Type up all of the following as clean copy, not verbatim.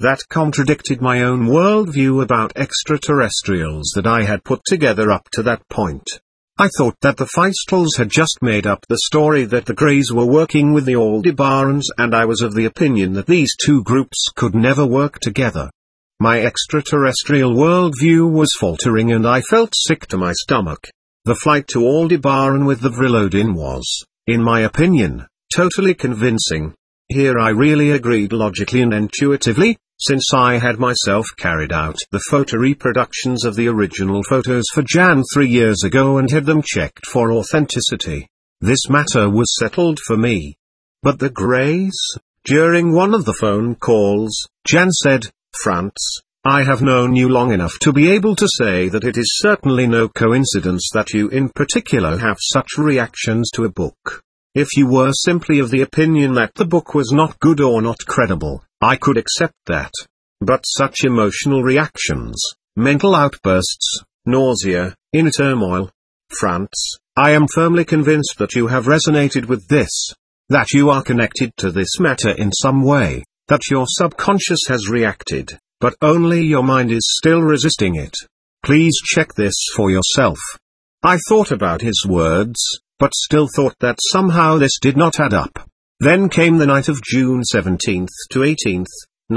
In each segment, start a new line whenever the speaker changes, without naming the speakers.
that contradicted my own worldview about extraterrestrials that I had put together up to that point. I thought that the Feistels had just made up the story that the Greys were working with the Aldebarans, and I was of the opinion that these two groups could never work together. My extraterrestrial worldview was faltering and I felt sick to my stomach. The flight to Aldebaran with the Vrilodin was, in my opinion, totally convincing. Here I really agreed logically and intuitively, since I had myself carried out the photo reproductions of the original photos for Jan 3 years ago and had them checked for authenticity. This matter was settled for me. But the Greys? During one of the phone calls, Jan said, "Frantz, I have known you long enough to be able to say that it is certainly no coincidence that you in particular have such reactions to a book. If you were simply of the opinion that the book was not good or not credible, I could accept that. But such emotional reactions, mental outbursts, nausea, inner turmoil. Frantz, I am firmly convinced that you have resonated with this, that you are connected to this matter in some way, that your subconscious has reacted, but only your mind is still resisting it. Please check this for yourself." I thought about his words, but still thought that somehow this did not add up. Then came the night of June 17th to 18th,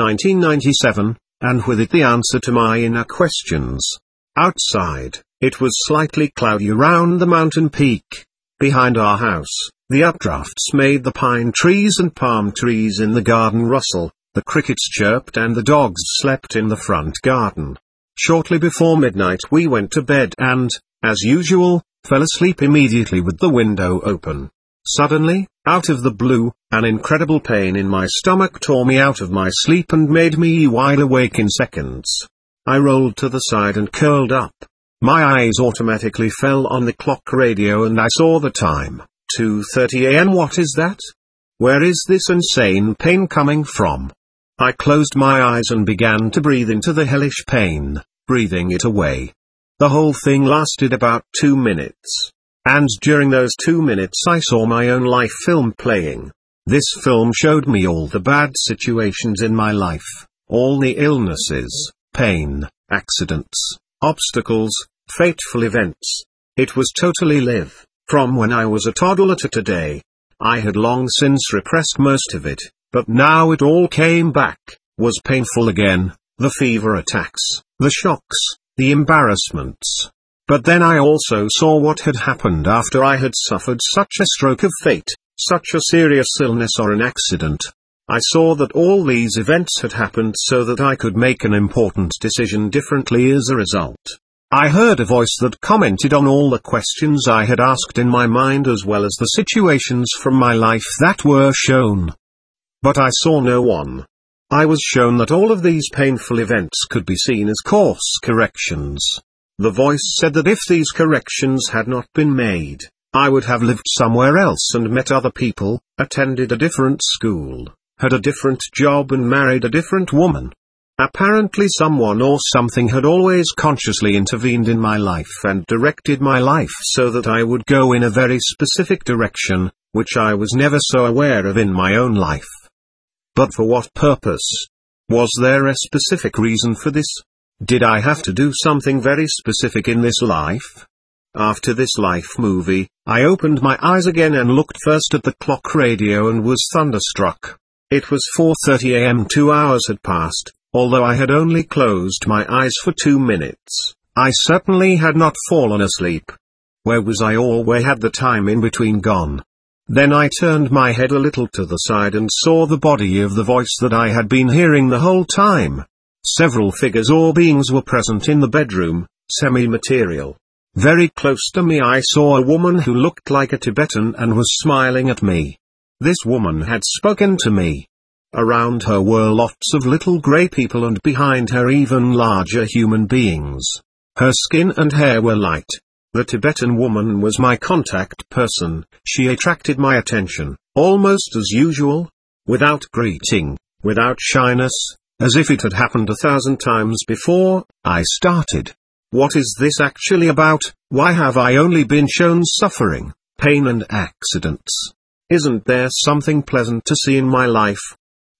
1997, and with it the answer to my inner questions. Outside, it was slightly cloudy around the mountain peak. Behind our house, the updrafts made the pine trees and palm trees in the garden rustle, the crickets chirped and the dogs slept in the front garden. Shortly before midnight we went to bed and, as usual, fell asleep immediately with the window open. Suddenly, out of the blue, an incredible pain in my stomach tore me out of my sleep and made me wide awake in seconds. I rolled to the side and curled up. My eyes automatically fell on the clock radio and I saw the time, 2:30 a.m. What is that? Where is this insane pain coming from? I closed my eyes and began to breathe into the hellish pain, breathing it away. The whole thing lasted about 2 minutes. And during those 2 minutes I saw my own life film playing. This film showed me all the bad situations in my life, all the illnesses, pain, accidents, obstacles, fateful events. It was totally live, from when I was a toddler to today. I had long since repressed most of it, but now it all came back, was painful again, the fever attacks, the shocks, the embarrassments. But then I also saw what had happened after I had suffered such a stroke of fate, such a serious illness or an accident. I saw that all these events had happened so that I could make an important decision differently as a result. I heard a voice that commented on all the questions I had asked in my mind as well as the situations from my life that were shown. But I saw no one. I was shown that all of these painful events could be seen as course corrections. The voice said that if these corrections had not been made, I would have lived somewhere else and met other people, attended a different school, had a different job and married a different woman. Apparently someone or something had always consciously intervened in my life and directed my life so that I would go in a very specific direction, which I was never so aware of in my own life. But for what purpose? Was there a specific reason for this? Did I have to do something very specific in this life? After this life movie, I opened my eyes again and looked first at the clock radio and was thunderstruck. It was 4:30 a.m. 2 hours had passed, although I had only closed my eyes for 2 minutes. I certainly had not fallen asleep. Where was I, or where had the time in between gone? Then I turned my head a little to the side and saw the body of the voice that I had been hearing the whole time. Several figures or beings were present in the bedroom, semi-material. Very close to me I saw a woman who looked like a Tibetan and was smiling at me. This woman had spoken to me. Around her were lots of little grey people and behind her even larger human beings. Her skin and hair were light. The Tibetan woman was my contact person. She attracted my attention, almost as usual, without greeting, without shyness, as if it had happened 1,000 times before. I started. What is this actually about? Why have I only been shown suffering, pain and accidents? Isn't there something pleasant to see in my life?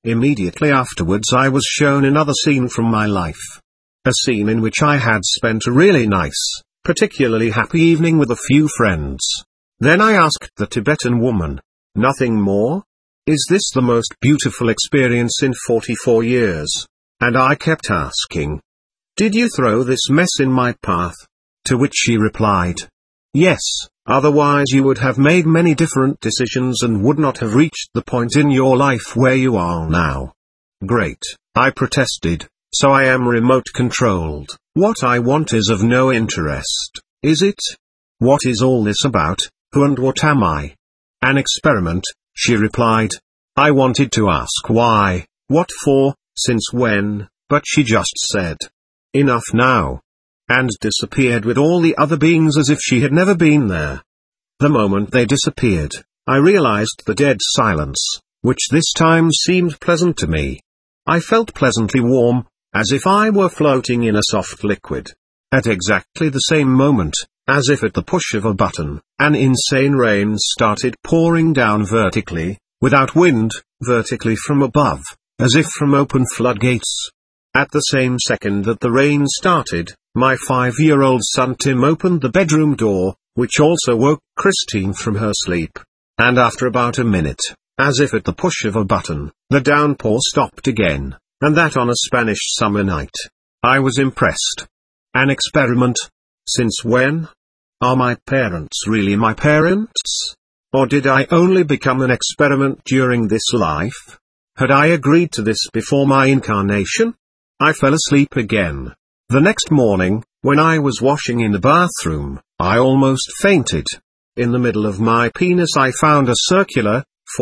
Immediately afterwards I was shown another scene from my life. A scene in which I had spent a really nice, particularly happy evening with a few friends. Then I asked the Tibetan woman, "Nothing more? Is this the most beautiful experience in 44 years?" And I kept asking, "Did you throw this mess in my path?" To which she replied, "Yes, otherwise you would have made many different decisions and would not have reached the point in your life where you are now." "Great," I protested, "so I am remote controlled. What I want is of no interest, is it? What is all this about, who and what am I?" "An experiment," she replied. I wanted to ask why, what for, since when, but she just said, "Enough now," and disappeared with all the other beings as if she had never been there. The moment they disappeared, I realized the dead silence, which this time seemed pleasant to me. I felt pleasantly warm, as if I were floating in a soft liquid. At exactly the same moment, as if at the push of a button, an insane rain started pouring down vertically, without wind, vertically from above, as if from open floodgates. At the same second that the rain started, my 5-year-old son Tim opened the bedroom door, which also woke Christine from her sleep. And after about a minute, as if at the push of a button, the downpour stopped again, and that on a Spanish summer night. I was impressed. An experiment? Since when? Are my parents really my parents? Or did I only become an experiment during this life? Had I agreed to this before my incarnation? I fell asleep again. The next morning, when I was washing in the bathroom, I almost fainted. In the middle of my penis I found a circular,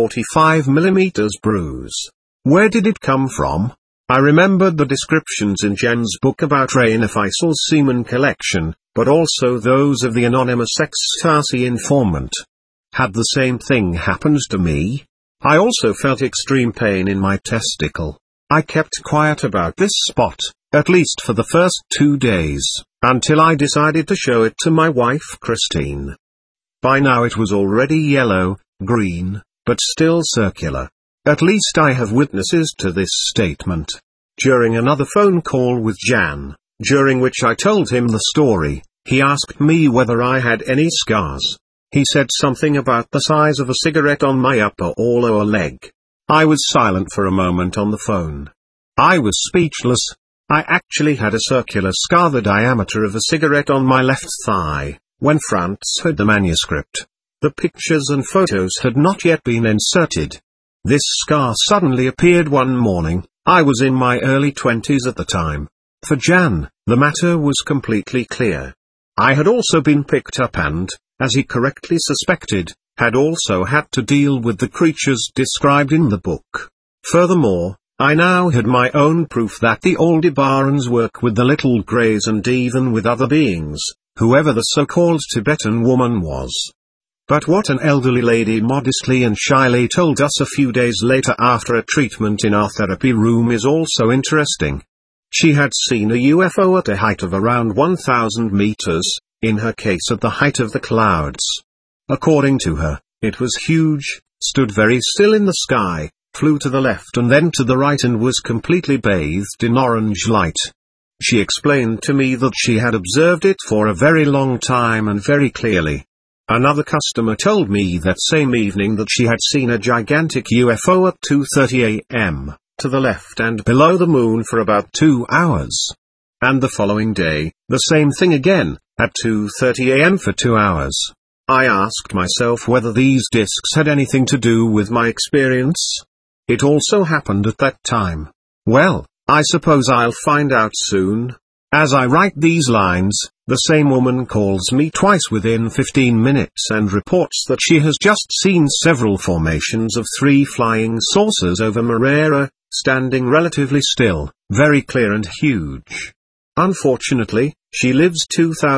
45 mm bruise. Where did it come from? I remembered the descriptions in Jen's book about Raina Faisal's semen collection, but also those of the anonymous ecstasy informant. Had the same thing happened to me? I also felt extreme pain in my testicle. I kept quiet about this spot, at least for the first 2 days, until I decided to show it to my wife Christine. By now it was already yellow, green, but still circular. At least I have witnesses to this statement. During another phone call with Jan, during which I told him the story, he asked me whether I had any scars. He said something about the size of a cigarette on my upper or lower leg. I was silent for a moment on the phone. I was speechless. I actually had a circular scar the diameter of a cigarette on my left thigh, when Frantz had the manuscript. The pictures and photos had not yet been inserted. This scar suddenly appeared one morning. I was in my early 20s at the time. For Jan, the matter was completely clear. I had also been picked up and, as he correctly suspected, had also had to deal with the creatures described in the book. Furthermore, I now had my own proof that the Aldebarans work with the little greys and even with other beings, whoever the so-called Tibetan woman was. But what an elderly lady modestly and shyly told us a few days later after a treatment in our therapy room is also interesting. She had seen a UFO at a height of around 1,000 meters, in her case at the height of the clouds. According to her, it was huge, stood very still in the sky, flew to the left and then to the right and was completely bathed in orange light. She explained to me that she had observed it for a very long time and very clearly. Another customer told me that same evening that she had seen a gigantic UFO at 2:30 a.m., to the left and below the moon for about 2 hours. And the following day, the same thing again, at 2:30 a.m. for 2 hours. I asked myself whether these discs had anything to do with my experience. It also happened at that time. Well, I suppose I'll find out soon. As I write these lines, the same woman calls me twice within 15 minutes and reports that she has just seen several formations of 3 flying saucers over Marera, standing relatively still, very clear and huge. Unfortunately, she lives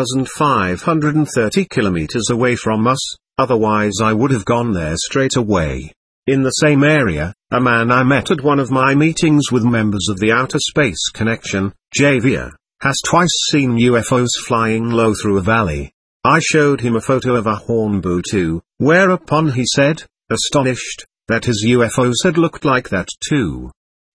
2,530 kilometers away from us, otherwise I would have gone there straight away. In the same area, a man I met at one of my meetings with members of the Outer Space Connection, Javier, has twice seen UFOs flying low through a valley. I showed him a photo of a Hornbook too, whereupon he said, astonished, that his UFOs had looked like that too.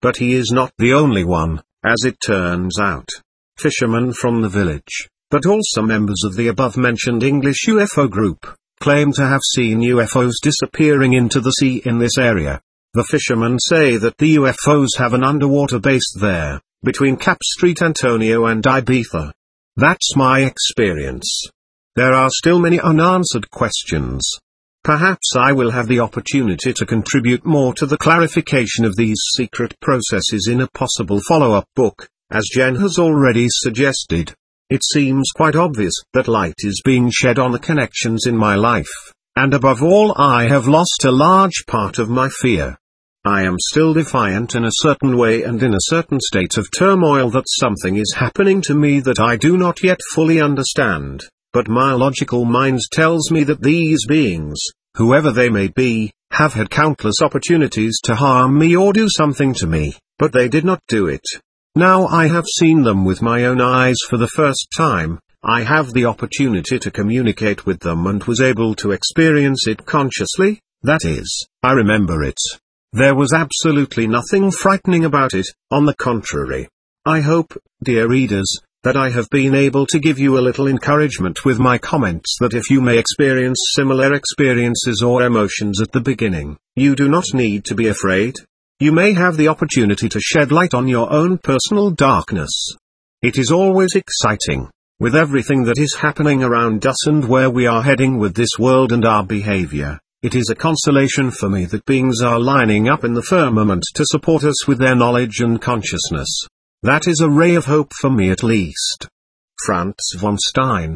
But he is not the only one, as it turns out. Fishermen from the village, but also members of the above-mentioned English UFO group, claim to have seen UFOs disappearing into the sea in this area. The fishermen say that the UFOs have an underwater base there, between Cap Street Antonio and Ibiza. That's my experience. There are still many unanswered questions. Perhaps I will have the opportunity to contribute more to the clarification of these secret processes in a possible follow-up book, as Jen has already suggested. It seems quite obvious that light is being shed on the connections in my life, and above all I have lost a large part of my fear. I am still defiant in a certain way and in a certain state of turmoil that something is happening to me that I do not yet fully understand, but my logical mind tells me that these beings, whoever they may be, have had countless opportunities to harm me or do something to me, but they did not do it. Now I have seen them with my own eyes for the first time. I have the opportunity to communicate with them and was able to experience it consciously, that is, I remember it. There was absolutely nothing frightening about it, on the contrary. I hope, dear readers, that I have been able to give you a little encouragement with my comments that if you may experience similar experiences or emotions at the beginning, you do not need to be afraid. You may have the opportunity to shed light on your own personal darkness. It is always exciting, with everything that is happening around us and where we are heading with this world and our behavior. It is a consolation for me that beings are lining up in the firmament to support us with their knowledge and consciousness. That is a ray of hope for me at least. Franz von Stein.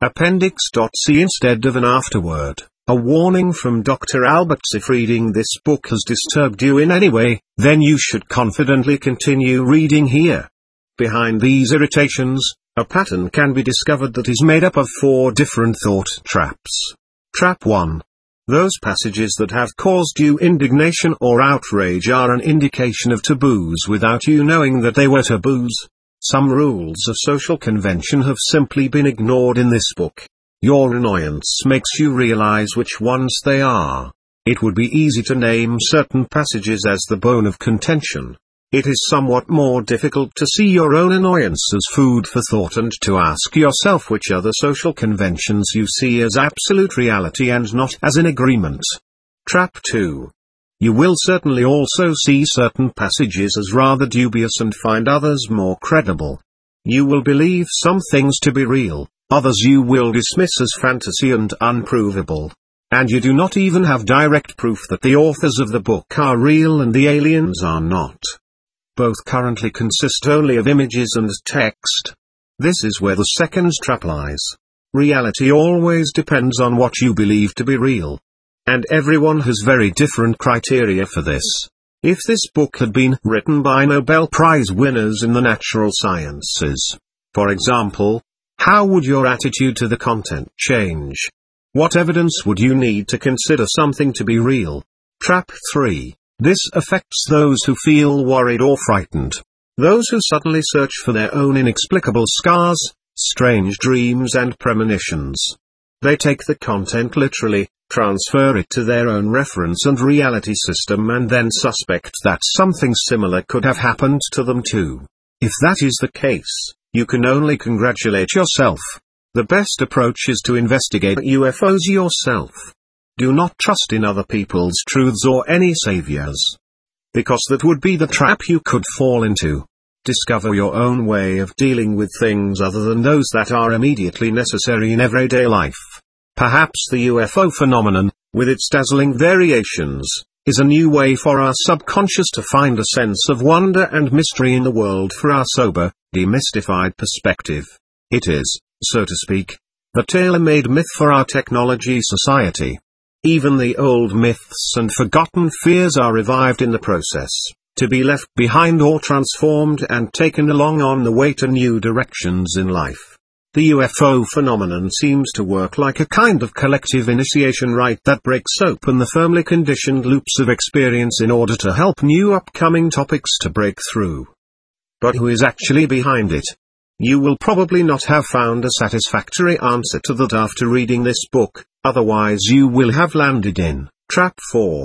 Appendix.C. Instead of an afterword, a warning from Dr. Alberts. If reading this book has disturbed you in any way, then you should confidently continue reading here. Behind these irritations, a pattern can be discovered that is made up of 4 different thought traps. Trap 1. Those passages that have caused you indignation or outrage are an indication of taboos without you knowing that they were taboos. Some rules of social convention have simply been ignored in this book. Your annoyance makes you realize which ones they are. It would be easy to name certain passages as the bone of contention. It is somewhat more difficult to see your own annoyance as food for thought and to ask yourself which other social conventions you see as absolute reality and not as an agreement. Trap 2. You will certainly also see certain passages as rather dubious and find others more credible. You will believe some things to be real, others you will dismiss as fantasy and unprovable. And you do not even have direct proof that the authors of the book are real and the aliens are not. Both currently consist only of images and text. This is where the second trap lies. Reality always depends on what you believe to be real. And everyone has very different criteria for this. If this book had been written by Nobel Prize winners in the natural sciences, for example, how would your attitude to the content change? What evidence would you need to consider something to be real? Trap 3. This affects those who feel worried or frightened. Those who suddenly search for their own inexplicable scars, strange dreams and premonitions. They take the content literally, transfer it to their own reference and reality system and then suspect that something similar could have happened to them too. If that is the case, you can only congratulate yourself. The best approach is to investigate UFOs yourself. Do not trust in other people's truths or any saviors. Because that would be the trap you could fall into. Discover your own way of dealing with things other than those that are immediately necessary in everyday life. Perhaps the UFO phenomenon, with its dazzling variations, is a new way for our subconscious to find a sense of wonder and mystery in the world for our sober, demystified perspective. It is, so to speak, the tailor-made myth for our technology society. Even the old myths and forgotten fears are revived in the process, to be left behind or transformed and taken along on the way to new directions in life. The UFO phenomenon seems to work like a kind of collective initiation rite that breaks open the firmly conditioned loops of experience in order to help new upcoming topics to break through. But who is actually behind it? You will probably not have found a satisfactory answer to that after reading this book, otherwise you will have landed in Trap 4.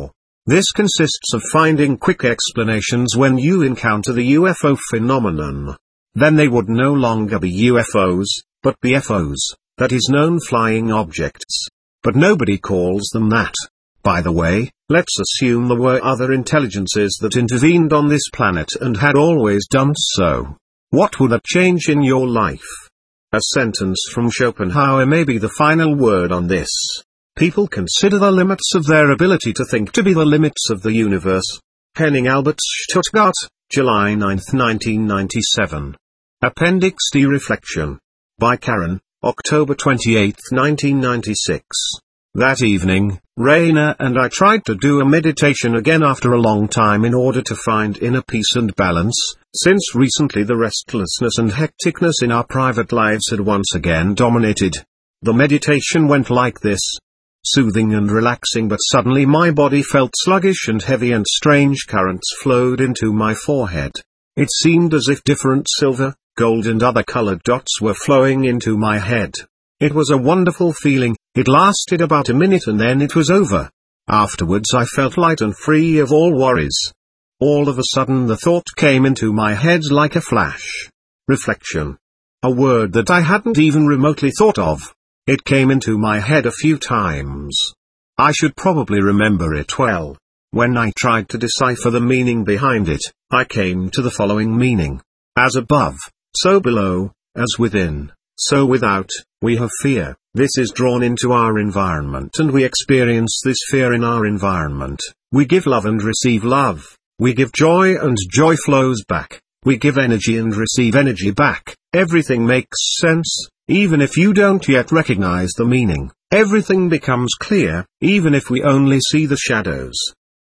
This consists of finding quick explanations when you encounter the UFO phenomenon. Then they would no longer be UFOs, but BFOs, that is known flying objects. But nobody calls them that. By the way, let's assume there were other intelligences that intervened on this planet and had always done so. What would that change in your life? A sentence from Schopenhauer may be the final word on this. People consider the limits of their ability to think to be the limits of the universe. Henning Albert, Stuttgart, July 9, 1997. Appendix D Reflection. By Karen, October 28, 1996. That evening, Raina and I tried to do a meditation again after a long time in order to find inner peace and balance, since recently the restlessness and hecticness in our private lives had once again dominated. The meditation went like this. Soothing and relaxing, but suddenly my body felt sluggish and heavy and strange currents flowed into my forehead. It seemed as if different silver, gold and other colored dots were flowing into my head. It was a wonderful feeling. It lasted about a minute and then it was over. Afterwards I felt light and free of all worries. All of a sudden the thought came into my head like a flash. Reflection. A word that I hadn't even remotely thought of. It came into my head a few times. I should probably remember it well. When I tried to decipher the meaning behind it, I came to the following meaning. As above, so below, as within, so without, we have fear. This is drawn into our environment and we experience this fear in our environment. We give love and receive love. We give joy and joy flows back. We give energy and receive energy back. Everything makes sense, even if you don't yet recognize the meaning. Everything becomes clear, even if we only see the shadows.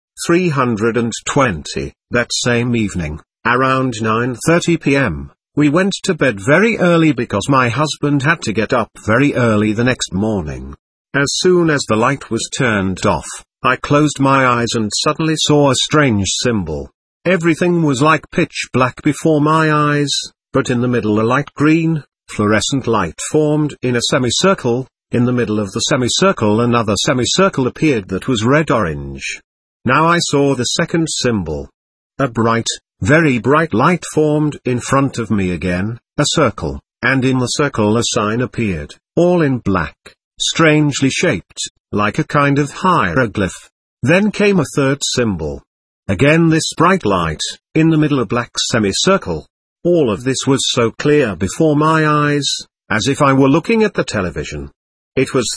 320. That same evening, around 9:30 p.m., we went to bed very early because my husband had to get up very early the next morning. As soon as the light was turned off, I closed my eyes and suddenly saw a strange symbol. Everything was like pitch black before my eyes, but in the middle a light green, fluorescent light formed in a semicircle. In the middle of the semicircle another semicircle appeared that was red-orange. Now I saw the second symbol. A bright, very bright light formed in front of me again, a circle, and in the circle a sign appeared, all in black, strangely shaped, like a kind of hieroglyph. Then came a third symbol. Again this bright light, in the middle a black semicircle. All of this was so clear before my eyes, as if I were looking at the television. It was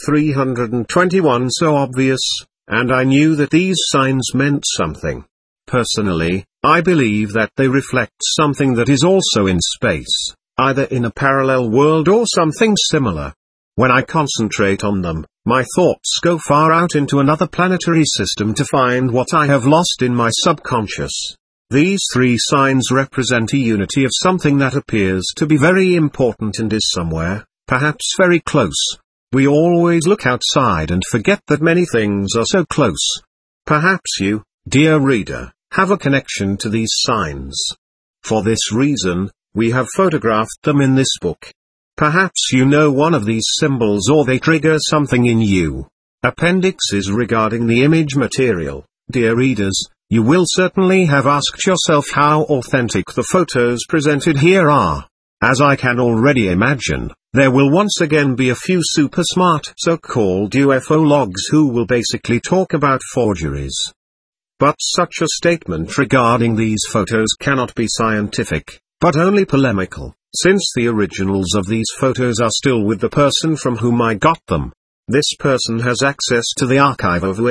321 so obvious, and I knew that these signs meant something. Personally, I believe that they reflect something that is also in space, either in a parallel world or something similar. When I concentrate on them, my thoughts go far out into another planetary system to find what I have lost in my subconscious. These three signs represent a unity of something that appears to be very important and is somewhere, perhaps very close. We always look outside and forget that many things are so close. Perhaps you, dear reader, have a connection to these signs. For this reason, we have photographed them in this book. Perhaps you know one of these symbols or they trigger something in you. Appendixes regarding the image material. Dear readers, you will certainly have asked yourself how authentic the photos presented here are. As I can already imagine, there will once again be a few super smart so-called UFO logs who will basically talk about forgeries. But such a statement regarding these photos cannot be scientific, but only polemical, since the originals of these photos are still with the person from whom I got them. This person has access to the archive of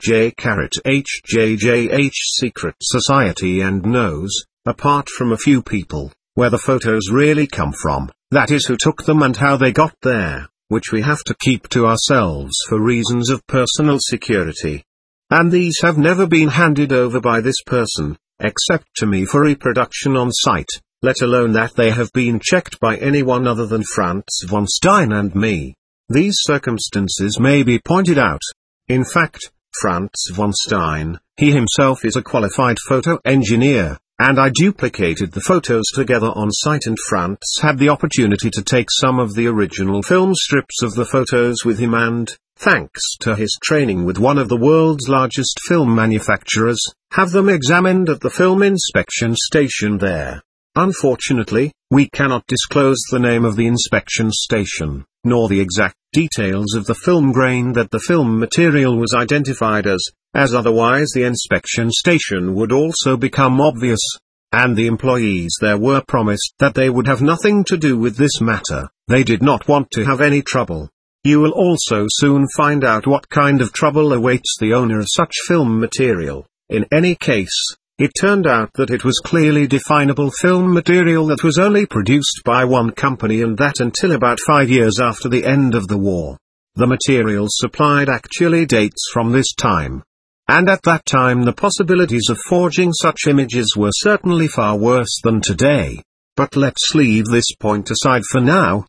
HJJH Secret Society and knows, apart from a few people, where the photos really come from, that is who took them and how they got there, which we have to keep to ourselves for reasons of personal security. And these have never been handed over by this person, except to me for reproduction on site, let alone that they have been checked by anyone other than Franz von Stein and me. These circumstances may be pointed out. In fact, Franz von Stein, he himself is a qualified photo engineer, and I duplicated the photos together on site and Franz had the opportunity to take some of the original film strips of the photos with him and, thanks to his training with one of the world's largest film manufacturers, have them examined at the film inspection station there. Unfortunately, we cannot disclose the name of the inspection station, nor the exact details of the film grain that the film material was identified as otherwise the inspection station would also become obvious, and the employees there were promised that they would have nothing to do with this matter. They did not want to have any trouble. You will also soon find out what kind of trouble awaits the owner of such film material. In any case, it turned out that it was clearly definable film material that was only produced by one company, and that until about 5 years after the end of the war. The material supplied actually dates from this time. And at that time the possibilities of forging such images were certainly far worse than today. But let's leave this point aside for now.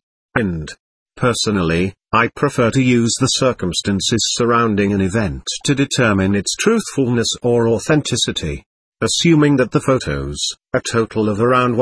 Personally, I prefer to use the circumstances surrounding an event to determine its truthfulness or authenticity. Assuming that the photos, a total of around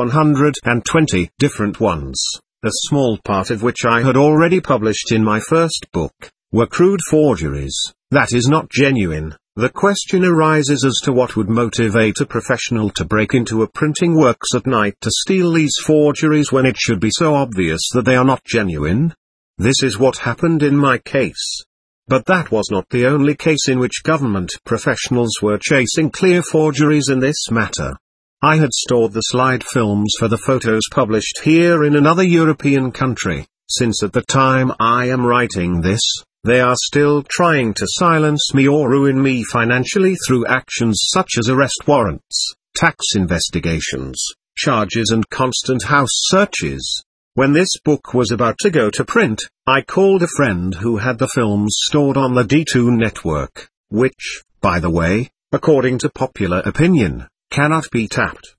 120 different ones, a small part of which I had already published in my first book, were crude forgeries, that is not genuine, the question arises as to what would motivate a professional to break into a printing works at night to steal these forgeries when it should be so obvious that they are not genuine. This is what happened in my case. But that was not the only case in which government professionals were chasing clear forgeries in this matter. I had stored the slide films for the photos published here in another European country, since at the time I am writing this, they are still trying to silence me or ruin me financially through actions such as arrest warrants, tax investigations, charges and constant house searches. When this book was about to go to print, I called a friend who had the films stored on the D2 network, which, by the way, according to popular opinion, cannot be tapped,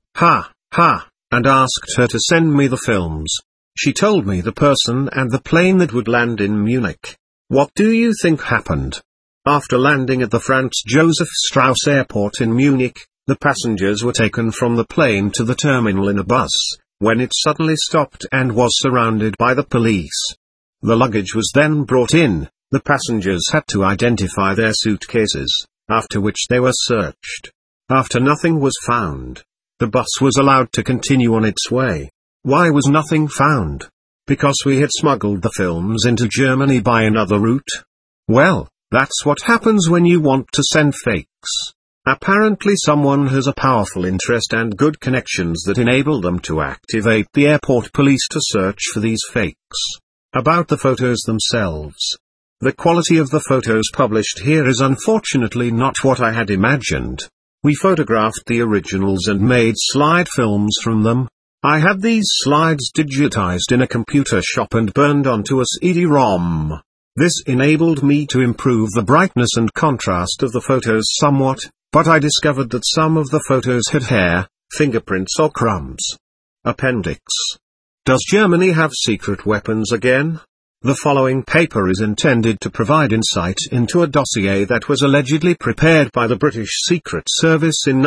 and asked her to send me the films. She told me the person and the plane that would land in Munich. What do you think happened? After landing at the Franz Josef Strauss Airport in Munich, the passengers were taken from the plane to the terminal in a bus, when it suddenly stopped and was surrounded by the police. The luggage was then brought in, the passengers had to identify their suitcases, after which they were searched. After nothing was found, the bus was allowed to continue on its way. Why was nothing found? Because we had smuggled the films into Germany by another route? Well, that's what happens when you want to send fakes. Apparently someone has a powerful interest and good connections that enable them to activate the airport police to search for these fakes. About the photos themselves. The quality of the photos published here is unfortunately not what I had imagined. We photographed the originals and made slide films from them. I had these slides digitized in a computer shop and burned onto a CD-ROM. This enabled me to improve the brightness and contrast of the photos somewhat, but I discovered that some of the photos had hair, fingerprints or crumbs. Appendix. Does Germany have secret weapons again? The following paper is intended to provide insight into a dossier that was allegedly prepared by the British Secret Service in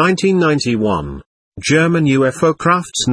1991. German UFO crafts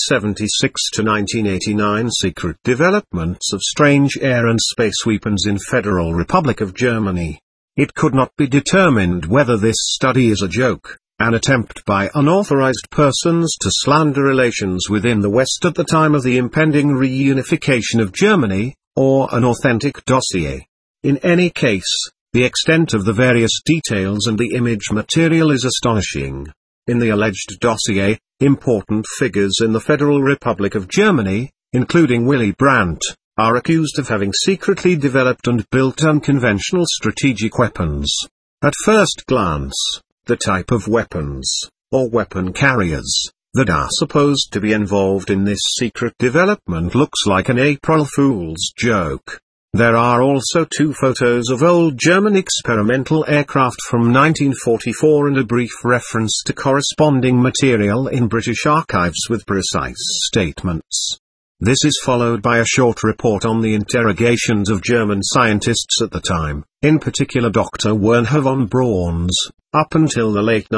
1976 to 1989 secret developments of strange air and space weapons in Federal Republic of Germany. It could not be determined whether this study is a joke, an attempt by unauthorized persons to slander relations within the West at the time of the impending reunification of Germany, or an authentic dossier. In any case, the extent of the various details and the image material is astonishing. In the alleged dossier, important figures in the Federal Republic of Germany, including Willy Brandt, are accused of having secretly developed and built unconventional strategic weapons. At first glance, the type of weapons, or weapon carriers, that are supposed to be involved in this secret development looks like an April Fool's joke. There are also 2 photos of old German experimental aircraft from 1944 and a brief reference to corresponding material in British archives with precise statements. This is followed by a short report on the interrogations of German scientists at the time, in particular Dr. Wernher von Braun's, up until the late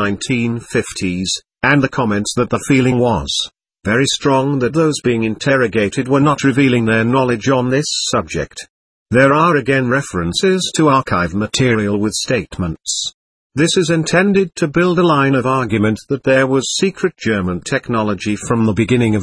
1950s, and the comments that the feeling was very strong that those being interrogated were not revealing their knowledge on this subject. There are again references to archive material with statements. This is intended to build a line of argument that there was secret German technology from the beginning of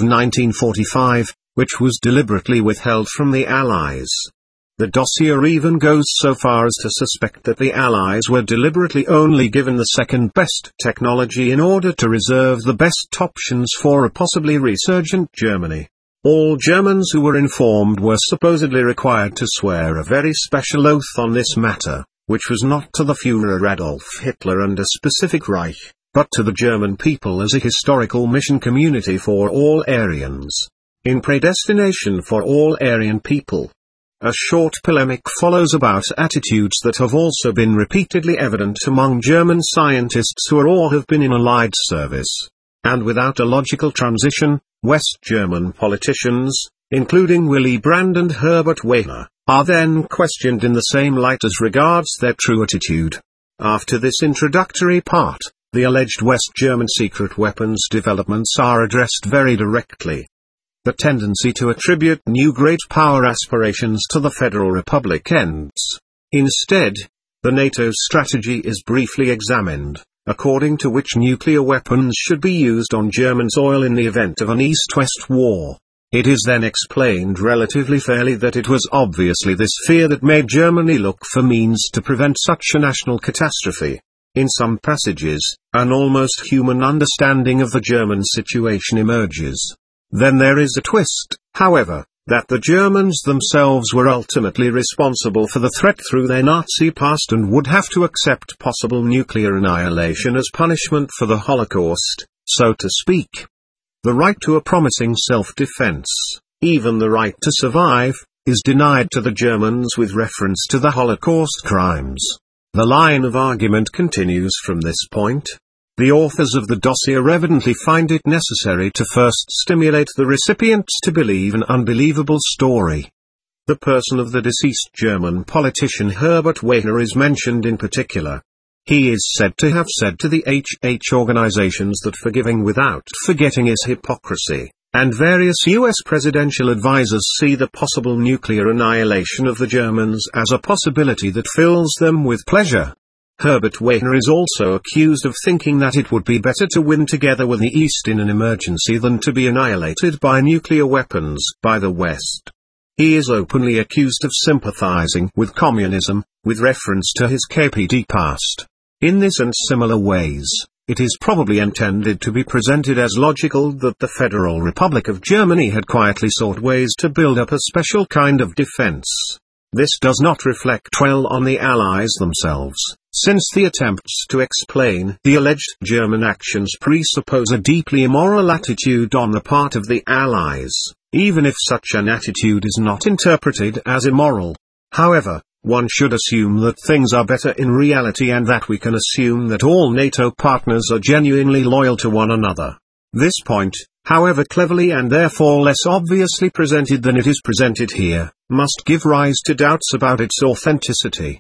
1945, which was deliberately withheld from the Allies. The dossier even goes so far as to suspect that the Allies were deliberately only given the second best technology in order to reserve the best options for a possibly resurgent Germany. All Germans who were informed were supposedly required to swear a very special oath on this matter, which was not to the Führer Adolf Hitler and a specific Reich, but to the German people as a historical mission community for all Aryans, in predestination for all Aryan people. A short polemic follows about attitudes that have also been repeatedly evident among German scientists who are or have been in Allied service. And without a logical transition, West German politicians, including Willy Brandt and Herbert Wehner, are then questioned in the same light as regards their true attitude. After this introductory part, the alleged West German secret weapons developments are addressed very directly. The tendency to attribute new great power aspirations to the Federal Republic ends. Instead, the NATO strategy is briefly examined, according to which nuclear weapons should be used on German soil in the event of an East-West war. It is then explained relatively fairly that it was obviously this fear that made Germany look for means to prevent such a national catastrophe. In some passages, an almost human understanding of the German situation emerges. Then there is a twist, however, that the Germans themselves were ultimately responsible for the threat through their Nazi past and would have to accept possible nuclear annihilation as punishment for the Holocaust, so to speak. The right to a promising self-defense, even the right to survive, is denied to the Germans with reference to the Holocaust crimes. The line of argument continues from this point. The authors of the dossier evidently find it necessary to first stimulate the recipients to believe an unbelievable story. The person of the deceased German politician Herbert Wehner is mentioned in particular. He is said to have said to the HH organizations that forgiving without forgetting is hypocrisy, and various U.S. presidential advisors see the possible nuclear annihilation of the Germans as a possibility that fills them with pleasure. Herbert Wehner is also accused of thinking that it would be better to win together with the East in an emergency than to be annihilated by nuclear weapons by the West. He is openly accused of sympathizing with communism, with reference to his KPD past. In this and similar ways, it is probably intended to be presented as logical that the Federal Republic of Germany had quietly sought ways to build up a special kind of defense. This does not reflect well on the Allies themselves, since the attempts to explain the alleged German actions presuppose a deeply immoral attitude on the part of the Allies, even if such an attitude is not interpreted as immoral. However, one should assume that things are better in reality and that we can assume that all NATO partners are genuinely loyal to one another. This point, however cleverly and therefore less obviously presented than it is presented here, must give rise to doubts about its authenticity.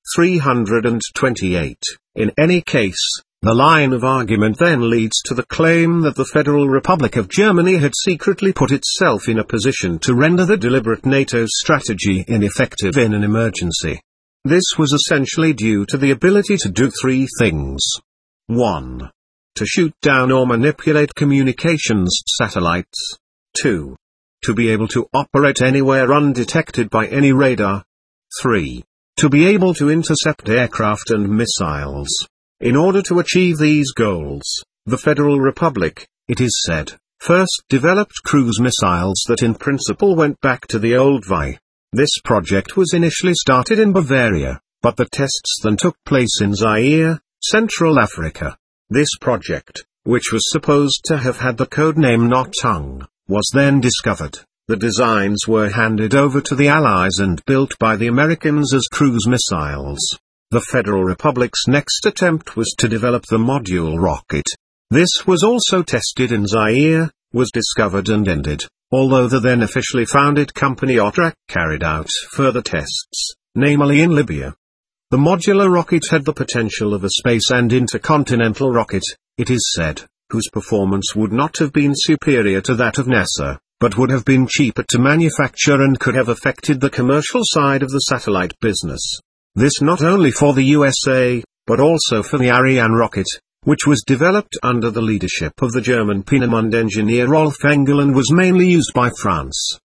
328. In any case, the line of argument then leads to the claim that the Federal Republic of Germany had secretly put itself in a position to render the deliberate NATO strategy ineffective in an emergency. This was essentially due to the ability to do three things. 1. To shoot down or manipulate communications satellites. 2. To be able to operate anywhere undetected by any radar. 3. To be able to intercept aircraft and missiles. In order to achieve these goals, the Federal Republic, it is said, first developed cruise missiles that in principle went back to the old VI. This project was initially started in Bavaria, but the tests then took place in Zaire, Central Africa. This project, which was supposed to have had the codename Notung, was then discovered. The designs were handed over to the Allies and built by the Americans as cruise missiles. The Federal Republic's next attempt was to develop the module rocket. This was also tested in Zaire, was discovered and ended, although the then officially founded company OTRAC carried out further tests, namely in Libya. The modular rocket had the potential of a space and intercontinental rocket, it is said, whose performance would not have been superior to that of NASA. but would have been cheaper to manufacture and could have affected the commercial side of the satellite business. This not only for the USA, but also for the Ariane rocket, which was developed under the leadership of the German Peenemünde engineer Rolf Engel and was mainly used by France.